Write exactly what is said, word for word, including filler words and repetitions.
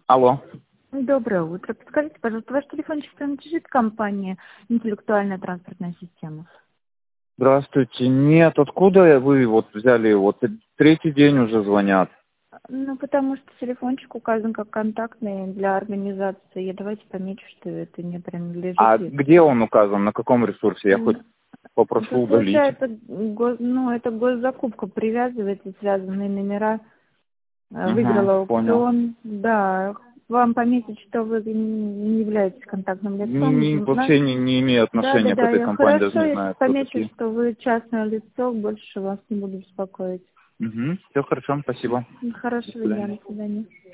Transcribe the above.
Алло. Доброе утро. Подскажите, пожалуйста, ваш телефончик принадлежит компании «Интеллектуальная транспортная система»? Здравствуйте. Нет, откуда вы вот взяли? Вот третий день уже звонят. Ну, потому что телефончик указан как контактный для организации. Я давайте помечу, что это не принадлежит. А ей. где он указан? На каком ресурсе? Я хоть М, попрошу Тут удалить. получается, гос- ну, это госзакупка, привязывается связанные номера. Э, Угу, Выиграла понял. аукцион. Да, вам пометить, что вы не являетесь контактным Не, лицом. не- На- вообще не, не имею Да, да, отношения к да, этой я компании, даже хорошо, не если знаю, кто помечу, такие. что вы частное лицо, больше вас не буду беспокоить. Угу, все хорошо, спасибо. До Хорошего дня, свидания. до свидания.